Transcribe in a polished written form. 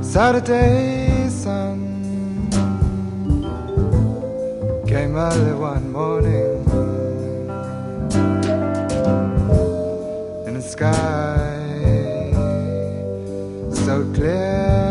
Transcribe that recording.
Saturday sun came early one morning in the sky so clear